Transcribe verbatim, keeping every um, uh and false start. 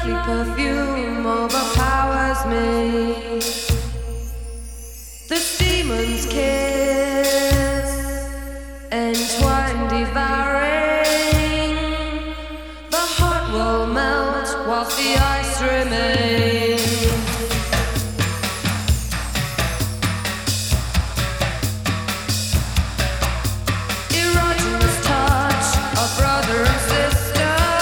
perfume overpowers me. The demon's kiss, entwined, devouring. The heart will melt whilst the ice remains.